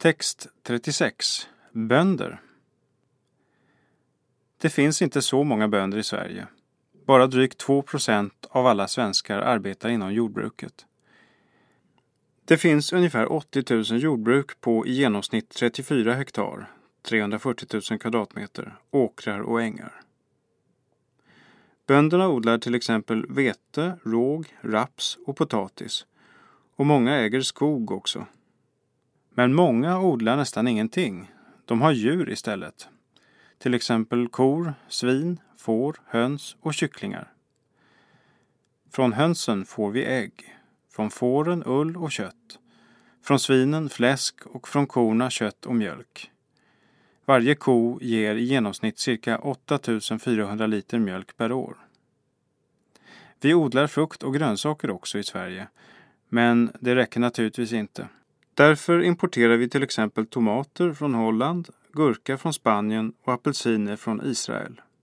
Text 36. Bönder. Det finns inte så många bönder i Sverige. Bara drygt 2% av alla svenskar arbetar inom jordbruket. Det finns ungefär 80 000 jordbruk på i genomsnitt 34 hektar, 340 000 kvadratmeter, åkrar och ängar. Bönderna odlar till exempel vete, råg, raps och potatis. Och många äger skog också. Men många odlar nästan ingenting. De har djur istället. Till exempel kor, svin, får, höns och kycklingar. Från hönsen får vi ägg. Från fåren ull och kött. Från svinen fläsk och från korna kött och mjölk. Varje ko ger i genomsnitt cirka 8400 liter mjölk per år. Vi odlar frukt och grönsaker också i Sverige. Men det räcker naturligtvis inte. Därför importerar vi till exempel tomater från Holland, gurka från Spanien och apelsiner från Israel.